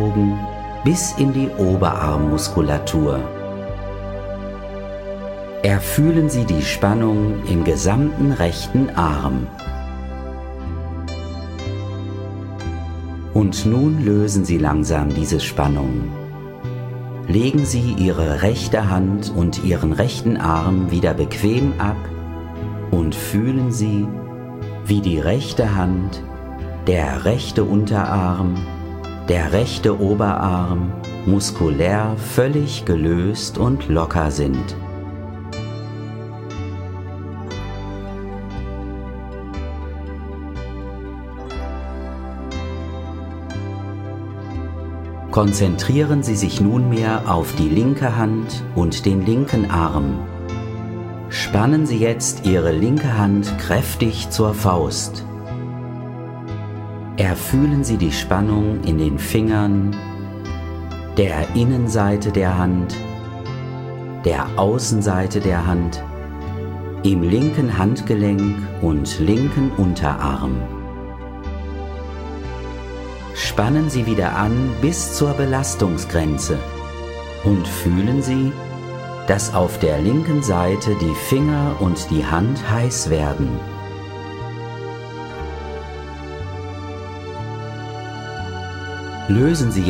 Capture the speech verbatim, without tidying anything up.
Ellenbogen bis in die Oberarmmuskulatur. Erfühlen Sie die Spannung im gesamten rechten Arm. Und nun lösen Sie langsam diese Spannung. Legen Sie Ihre rechte Hand und Ihren rechten Arm wieder bequem ab und fühlen Sie, wie die rechte Hand, der rechte Unterarm, der rechte Oberarm muskulär völlig gelöst und locker sind. Konzentrieren Sie sich nunmehr auf die linke Hand und den linken Arm. Spannen Sie jetzt Ihre linke Hand kräftig zur Faust. Erfühlen Sie die Spannung in den Fingern, der Innenseite der Hand, der Außenseite der Hand, im linken Handgelenk und linken Unterarm. Spannen Sie wieder an bis zur Belastungsgrenze und fühlen Sie, dass auf der linken Seite die Finger und die Hand heiß werden. Lösen Sie